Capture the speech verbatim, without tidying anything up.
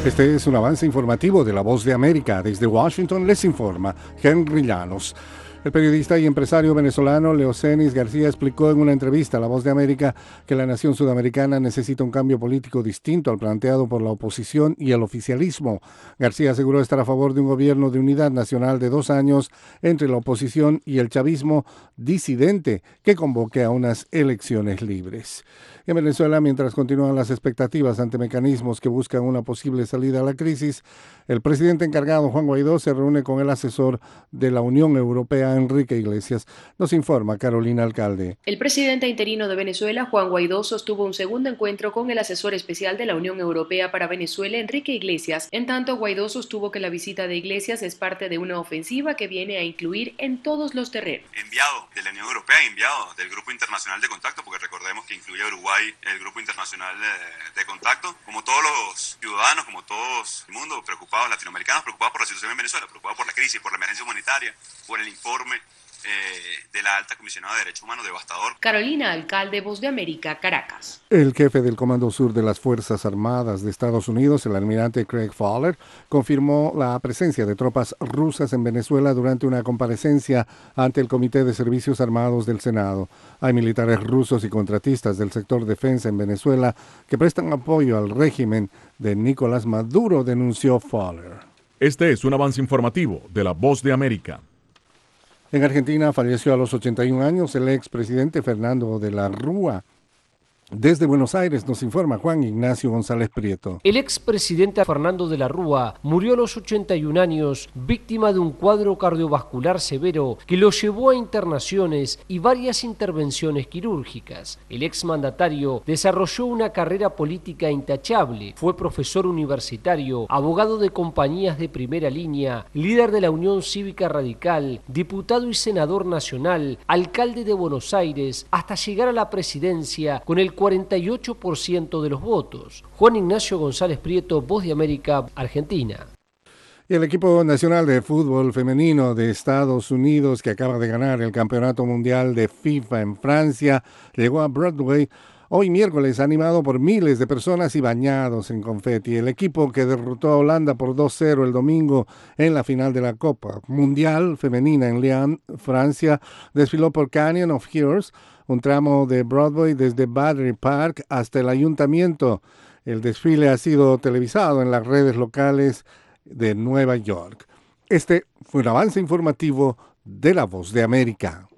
Este es un avance informativo de La Voz de América. Desde Washington les informa Henry Llanos. El periodista y empresario venezolano Leocenis García explicó en una entrevista a La Voz de América que la nación sudamericana necesita un cambio político distinto al planteado por la oposición y el oficialismo. García aseguró estar a favor de un gobierno de unidad nacional de dos años entre la oposición y el chavismo disidente que convoque a unas elecciones libres. En Venezuela, mientras continúan las expectativas ante mecanismos que buscan una posible salida a la crisis, el presidente encargado, Juan Guaidó, se reúne con el asesor de la Unión Europea, Enrique Iglesias. Nos informa Carolina Alcalde. El presidente interino de Venezuela, Juan Guaidó, sostuvo un segundo encuentro con el asesor especial de la Unión Europea para Venezuela, Enrique Iglesias. En tanto, Guaidó sostuvo que la visita de Iglesias es parte de una ofensiva que viene a incluir en todos los terrenos. Enviado de la Unión Europea, enviado del Grupo Internacional de Contacto, porque recordemos que incluye a Uruguay el Grupo Internacional de, de Contacto, como todos los ciudadanos, como todos el mundo, preocupados, latinoamericanos, preocupados por la situación en Venezuela, preocupados por la crisis, por la emergencia humanitaria, por el informe eh, de la alta comisionada de derechos humanos devastador. Carolina Alcalde, Voz de América, Caracas. El jefe del Comando Sur de las Fuerzas Armadas de Estados Unidos, el almirante Craig Fowler, confirmó la presencia de tropas rusas en Venezuela durante una comparecencia ante el Comité de Servicios Armados del Senado. Hay militares rusos y contratistas del sector defensa en Venezuela que prestan apoyo al régimen de Nicolás Maduro, denunció Fowler. Este es un avance informativo de La Voz de América. En Argentina falleció a los ochenta y un años el expresidente Fernando de la Rúa. Desde Buenos Aires nos informa Juan Ignacio González Prieto. El expresidente Fernando de la Rúa murió a los ochenta y un años, víctima de un cuadro cardiovascular severo que lo llevó a internaciones y varias intervenciones quirúrgicas. El exmandatario desarrolló una carrera política intachable, fue profesor universitario, abogado de compañías de primera línea, líder de la Unión Cívica Radical, diputado y senador nacional, alcalde de Buenos Aires, hasta llegar a la presidencia con el cuarenta y ocho por ciento de los votos. Juan Ignacio González Prieto, Voz de América, Argentina. Y el equipo nacional de fútbol femenino de Estados Unidos, que acaba de ganar el Campeonato Mundial de FIFA en Francia, llegó a Broadway hoy miércoles, animado por miles de personas y bañados en confeti. El equipo que derrotó a Holanda por dos cero el domingo en la final de la Copa Mundial Femenina en Lyon, Francia, desfiló por Canyon of Heroes, un tramo de Broadway desde Battery Park hasta el ayuntamiento. El desfile ha sido televisado en las redes locales de Nueva York. Este fue un avance informativo de La Voz de América.